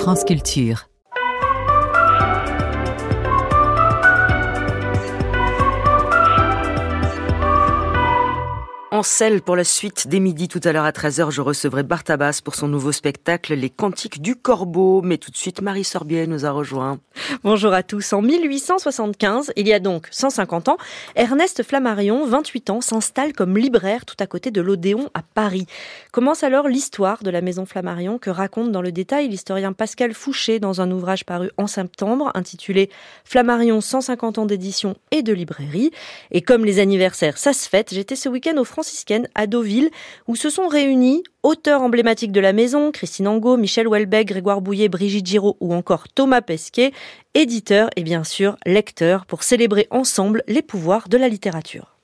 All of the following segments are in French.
France Culture. En selle pour la suite dès midi, tout à l'heure à 13h, je recevrai Bartabas pour son nouveau spectacle Les Cantiques du Corbeau. Mais tout de suite, Marie Sorbier nous a rejoint. Bonjour à tous. En 1875, il y a donc 150 ans, Ernest Flammarion, 28 ans, s'installe comme libraire tout à côté de l'Odéon à Paris. Commence alors l'histoire de la maison Flammarion que raconte dans le détail l'historien Pascal Fouché dans un ouvrage paru en septembre intitulé Flammarion 150 ans d'édition et de librairie. Et comme les anniversaires, ça se fête, j'étais ce week-end au franciscaine à Deauville où se sont réunis auteurs emblématiques de la maison, Christine Angot, Michel Houellebecq, Grégoire Bouillet, Brigitte Giraud ou encore Thomas Pesquet, éditeurs et bien sûr lecteurs pour célébrer ensemble les pouvoirs de la littérature.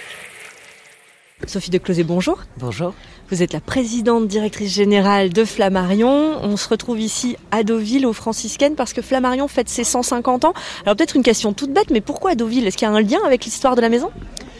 Sophie de Closet, bonjour. Bonjour. Vous êtes la présidente directrice générale de Flammarion. On se retrouve ici à Deauville au franciscaine parce que Flammarion fête ses 150 ans. Alors peut-être une question toute bête, mais pourquoi à Deauville ? Est-ce qu'il y a un lien avec l'histoire de la maison ?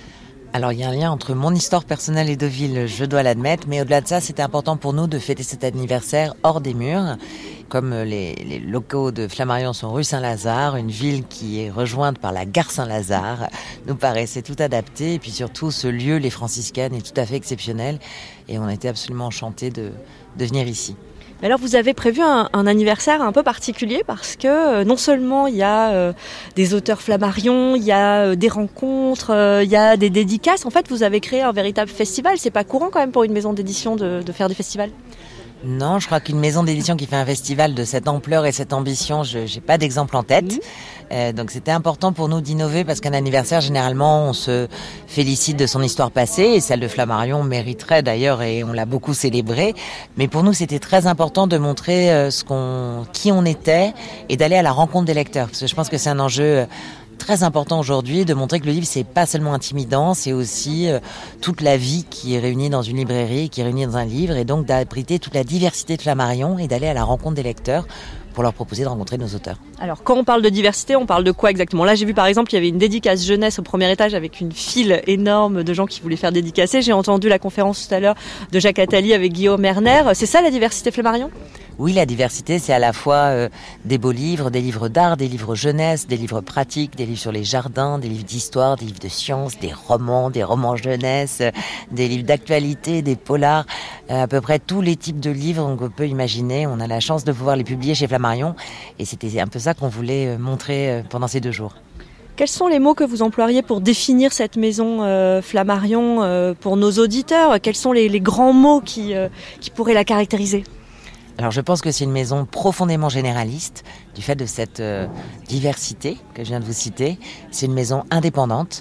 Alors il y a un lien entre mon histoire personnelle et Deauville, je dois l'admettre, mais au-delà de ça, c'était important pour nous de fêter cet anniversaire hors des murs. Comme les locaux de Flammarion sont rue Saint-Lazare, une ville qui est rejointe par la gare Saint-Lazare, nous paraissait tout adapté. Et puis surtout, ce lieu, les franciscaines, est tout à fait exceptionnel. Et on était absolument enchantés de venir ici. Alors vous avez prévu un anniversaire un peu particulier parce que non seulement il y a des auteurs Flammarion, il y a des rencontres, il y a des dédicaces. En fait, vous avez créé un véritable festival. C'est pas courant quand même pour une maison d'édition de faire des festivals. Non, je crois qu'une maison d'édition qui fait un festival de cette ampleur et cette ambition, j'ai pas d'exemple en tête. Donc c'était important pour nous d'innover parce qu'un anniversaire, généralement, on se félicite de son histoire passée et celle de Flammarion mériterait d'ailleurs et on l'a beaucoup célébrée. Mais pour nous, c'était très important de montrer qui on était et d'aller à la rencontre des lecteurs parce que je pense que c'est un enjeu très important aujourd'hui de montrer que le livre c'est pas seulement intimidant, c'est aussi toute la vie qui est réunie dans une librairie, qui est réunie dans un livre et donc d'abriter toute la diversité de Flammarion et d'aller à la rencontre des lecteurs pour leur proposer de rencontrer nos auteurs. Alors quand on parle de diversité, on parle de quoi exactement ? Là j'ai vu par exemple il y avait une dédicace jeunesse au premier étage avec une file énorme de gens qui voulaient faire dédicacer. J'ai entendu la conférence tout à l'heure de Jacques Attali avec Guillaume Erner. C'est ça la diversité Flammarion ? Oui, la diversité, c'est à la fois des beaux livres, des livres d'art, des livres jeunesse, des livres pratiques, des livres sur les jardins, des livres d'histoire, des livres de sciences, des romans jeunesse, des livres d'actualité, des polars, à peu près tous les types de livres qu'on peut imaginer. On a la chance de pouvoir les publier chez Flammarion et c'était un peu ça qu'on voulait montrer pendant ces 2 jours. Quels sont les mots que vous emploieriez pour définir cette maison Flammarion pour nos auditeurs ? Quels sont les grands mots qui pourraient la caractériser ? Alors je pense que c'est une maison profondément généraliste du fait de cette diversité que je viens de vous citer. C'est une maison indépendante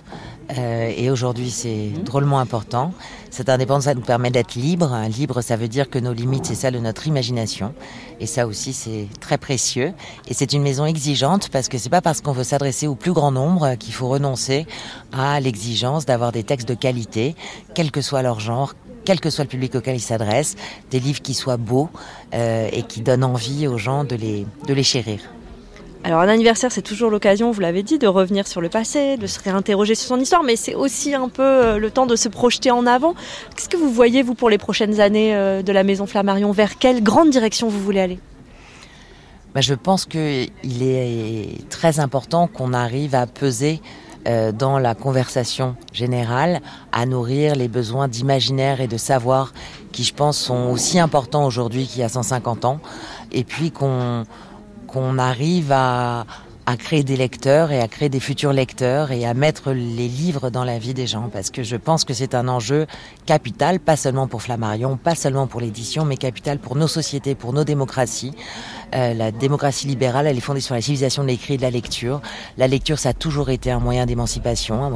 et aujourd'hui c'est drôlement important. Cette indépendance, ça nous permet d'être libres. Libre, ça veut dire que nos limites, c'est celle de notre imagination. Et ça aussi, c'est très précieux. Et c'est une maison exigeante parce que c'est pas parce qu'on veut s'adresser au plus grand nombre qu'il faut renoncer à l'exigence d'avoir des textes de qualité, quel que soit leur genre, quel que soit le public auquel ils s'adressent, des livres qui soient beaux et qui donnent envie aux gens de les chérir. Alors un anniversaire, c'est toujours l'occasion, vous l'avez dit, de revenir sur le passé, de se réinterroger sur son histoire, mais c'est aussi un peu le temps de se projeter en avant. Qu'est-ce que vous voyez, vous, pour les prochaines années de la maison Flammarion ? Vers quelle grande direction vous voulez aller ? Je pense qu'il est très important qu'on arrive à peser dans la conversation générale, à nourrir les besoins d'imaginaire et de savoir qui, je pense, sont aussi importants aujourd'hui qu'il y a 150 ans. Et puis qu'on arrive à créer des lecteurs et à créer des futurs lecteurs et à mettre les livres dans la vie des gens. Parce que je pense que c'est un enjeu capital, pas seulement pour Flammarion, pas seulement pour l'édition, mais capital pour nos sociétés, pour nos démocraties. La démocratie libérale, elle est fondée sur la civilisation de l'écrit et de la lecture. La lecture, ça a toujours été un moyen d'émancipation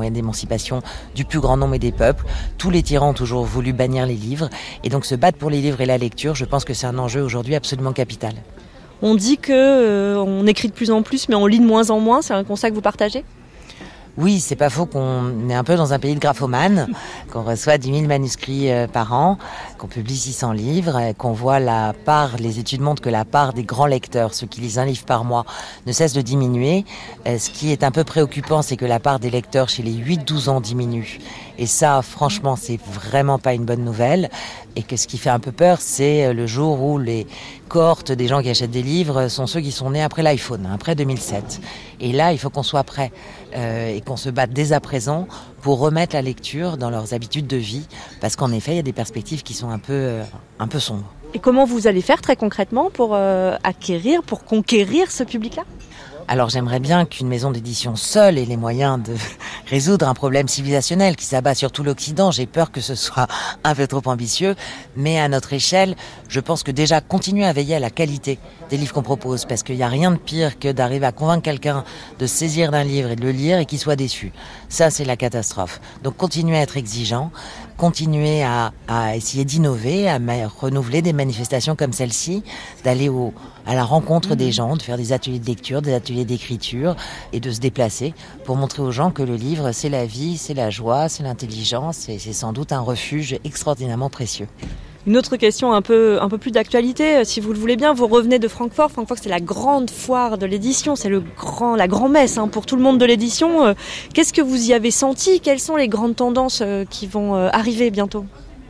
du plus grand nombre et des peuples. Tous les tyrans ont toujours voulu bannir les livres. Et donc se battre pour les livres et la lecture, je pense que c'est un enjeu aujourd'hui absolument capital. On dit qu'on écrit de plus en plus, mais on lit de moins en moins. C'est un constat que vous partagez ? Oui, c'est pas faux qu'on est un peu dans un pays de graphomanes, qu'on reçoit 10 000 manuscrits par an, qu'on publie 600 livres, qu'on voit les études montrent que la part des grands lecteurs, ceux qui lisent un livre par mois, ne cesse de diminuer. Ce qui est un peu préoccupant, c'est que la part des lecteurs chez les 8-12 ans diminue. Et ça, franchement, c'est vraiment pas une bonne nouvelle. Et que ce qui fait un peu peur, c'est le jour où les cohorte des gens qui achètent des livres sont ceux qui sont nés après l'iPhone, après 2007. Et là, il faut qu'on soit prêt et qu'on se batte dès à présent pour remettre la lecture dans leurs habitudes de vie, parce qu'en effet, il y a des perspectives qui sont un peu sombres. Et comment vous allez faire très concrètement pour acquérir, pour conquérir ce public-là ? Alors j'aimerais bien qu'une maison d'édition seule ait les moyens de résoudre un problème civilisationnel qui s'abat sur tout l'Occident. J'ai peur que ce soit un peu trop ambitieux, mais à notre échelle, je pense que déjà continuer à veiller à la qualité des livres qu'on propose, parce qu'il n'y a rien de pire que d'arriver à convaincre quelqu'un de se saisir d'un livre et de le lire et qu'il soit déçu. Ça, c'est la catastrophe. Donc continuer à être exigeant, continuer à essayer d'innover, à renouveler des manifestations comme celle-ci, d'aller à la rencontre des gens, de faire des ateliers de lecture, des ateliers d'écriture et de se déplacer pour montrer aux gens que le livre, c'est la vie, c'est la joie, c'est l'intelligence et c'est sans doute un refuge extraordinairement précieux. Une autre question un peu plus d'actualité, si vous le voulez bien, vous revenez de Francfort. Francfort, c'est la grande foire de l'édition, c'est la grand-messe pour tout le monde de l'édition. Qu'est-ce que vous y avez senti ? Quelles sont les grandes tendances qui vont arriver bientôt ?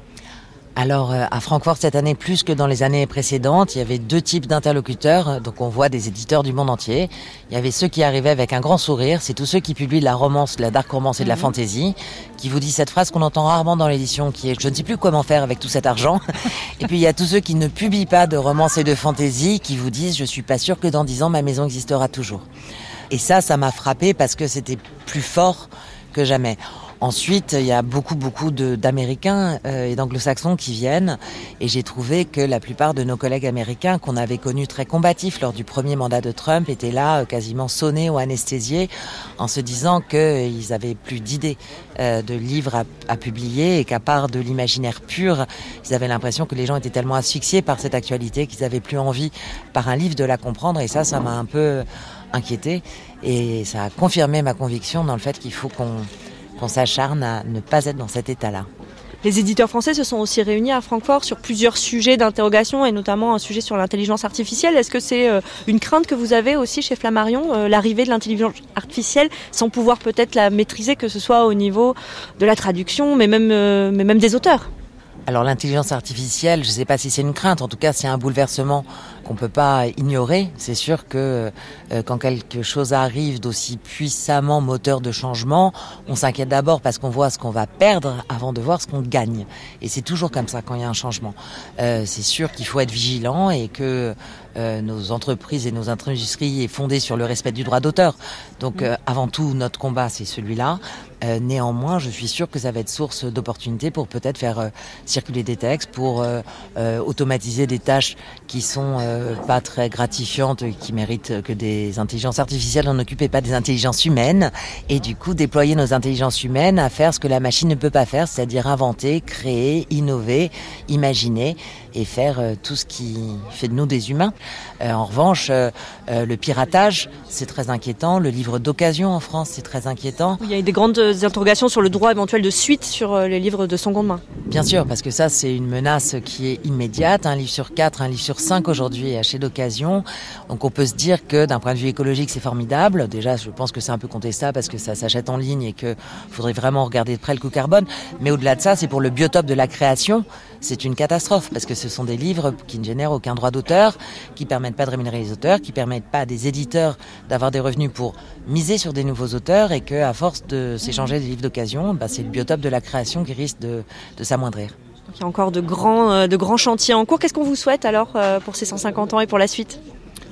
Alors, à Francfort, cette année, plus que dans les années précédentes, il y avait 2 types d'interlocuteurs. Donc, on voit des éditeurs du monde entier. Il y avait ceux qui arrivaient avec un grand sourire. C'est tous ceux qui publient de la romance, de la dark romance et de la fantasy, qui vous disent cette phrase qu'on entend rarement dans l'édition, qui est « je ne sais plus comment faire avec tout cet argent ». Et puis, il y a tous ceux qui ne publient pas de romance et de fantasy, qui vous disent « je suis pas sûr que dans 10 ans, ma maison existera toujours ». Et ça m'a frappé parce que c'était plus fort que jamais. Ensuite, il y a beaucoup d'Américains et d'Anglo-Saxons qui viennent, et j'ai trouvé que la plupart de nos collègues américains qu'on avait connus très combatifs lors du premier mandat de Trump étaient là quasiment sonnés ou anesthésiés en se disant qu'ils avaient plus d'idées de livres à publier et qu'à part de l'imaginaire pur, ils avaient l'impression que les gens étaient tellement asphyxiés par cette actualité qu'ils avaient plus envie par un livre de la comprendre, et ça m'a un peu inquiété et ça a confirmé ma conviction dans le fait qu'il faut qu'on s'acharne à ne pas être dans cet état-là. Les éditeurs français se sont aussi réunis à Francfort sur plusieurs sujets d'interrogation et notamment un sujet sur l'intelligence artificielle. Est-ce que c'est une crainte que vous avez aussi chez Flammarion, l'arrivée de l'intelligence artificielle sans pouvoir peut-être la maîtriser, que ce soit au niveau de la traduction mais même des auteurs ? Alors l'intelligence artificielle, je ne sais pas si c'est une crainte, en tout cas c'est un bouleversement qu'on ne peut pas ignorer. C'est sûr que quand quelque chose arrive d'aussi puissamment moteur de changement, on s'inquiète d'abord parce qu'on voit ce qu'on va perdre avant de voir ce qu'on gagne. Et c'est toujours comme ça quand il y a un changement. C'est sûr qu'il faut être vigilant et que nos entreprises et nos industries est fondée sur le respect du droit d'auteur. Donc avant tout, notre combat c'est celui-là. Néanmoins, je suis sûre que ça va être source d'opportunités pour peut-être faire circuler des textes, pour automatiser des tâches qui sont pas très gratifiantes, qui méritent que des intelligences artificielles n'en occupent et pas des intelligences humaines. Et du coup, déployer nos intelligences humaines à faire ce que la machine ne peut pas faire, c'est-à-dire inventer, créer, innover, imaginer et faire tout ce qui fait de nous des humains. En revanche, le piratage, c'est très inquiétant. Le livre d'occasion en France, c'est très inquiétant. Il y a des grandes interrogations sur le droit éventuel de suite sur les livres de seconde main. Bien sûr, parce que ça, c'est une menace qui est immédiate. Un livre sur 4, un livre sur 5 aujourd'hui est acheté d'occasion. Donc on peut se dire que d'un point de vue écologique, c'est formidable. Déjà, je pense que c'est un peu contestable parce que ça s'achète en ligne et qu'il faudrait vraiment regarder de près le coût carbone. Mais au-delà de ça, c'est pour le biotope de la création. C'est une catastrophe parce que ce sont des livres qui ne génèrent aucun droit d'auteur, qui permettent pas de rémunérer les auteurs, qui permettent pas à des éditeurs d'avoir des revenus pour miser sur des nouveaux auteurs et qu'à force de s'échanger des livres d'occasion, c'est le biotope de la création qui risque de s'amoindrir. Donc, il y a encore de grands chantiers en cours. Qu'est-ce qu'on vous souhaite alors pour ces 150 ans et pour la suite ?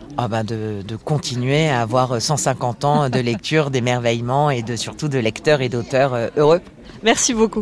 De continuer à avoir 150 ans de lecture, d'émerveillement et surtout de lecteurs et d'auteurs heureux. Merci beaucoup.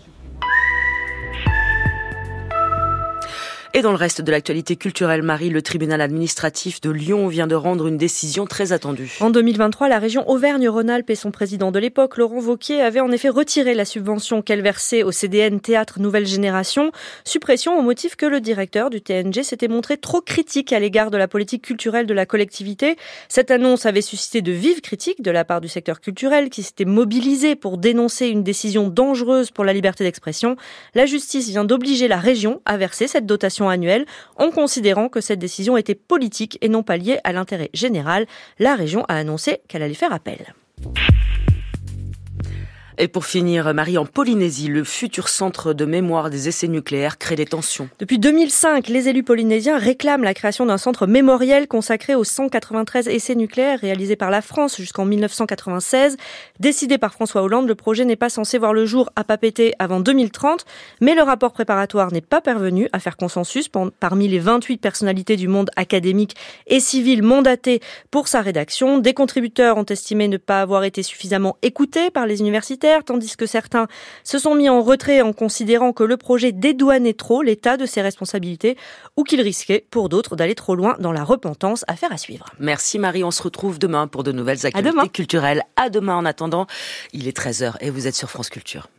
Et dans le reste de l'actualité culturelle, Marie, le tribunal administratif de Lyon vient de rendre une décision très attendue. En 2023, la région Auvergne-Rhône-Alpes et son président de l'époque, Laurent Wauquiez, avaient en effet retiré la subvention qu'elle versait au CDN Théâtre Nouvelle Génération. Suppression au motif que le directeur du TNG s'était montré trop critique à l'égard de la politique culturelle de la collectivité. Cette annonce avait suscité de vives critiques de la part du secteur culturel qui s'était mobilisé pour dénoncer une décision dangereuse pour la liberté d'expression. La justice vient d'obliger la région à verser cette dotation annuelle en considérant que cette décision était politique et non pas liée à l'intérêt général. La région a annoncé qu'elle allait faire appel. Et pour finir, Marie, en Polynésie, le futur centre de mémoire des essais nucléaires crée des tensions. Depuis 2005, les élus polynésiens réclament la création d'un centre mémoriel consacré aux 193 essais nucléaires réalisés par la France jusqu'en 1996. Décidé par François Hollande, le projet n'est pas censé voir le jour à Papeete avant 2030, mais le rapport préparatoire n'est pas parvenu à faire consensus parmi les 28 personnalités du monde académique et civil mandatées pour sa rédaction. Des contributeurs ont estimé ne pas avoir été suffisamment écoutés par les universitaires, tandis que certains se sont mis en retrait en considérant que le projet dédouanait trop l'État de ses responsabilités ou qu'il risquait pour d'autres d'aller trop loin dans la repentance. Affaire à suivre. Merci Marie, on se retrouve demain pour de nouvelles actualités culturelles. À demain en attendant, il est 13h et vous êtes sur France Culture.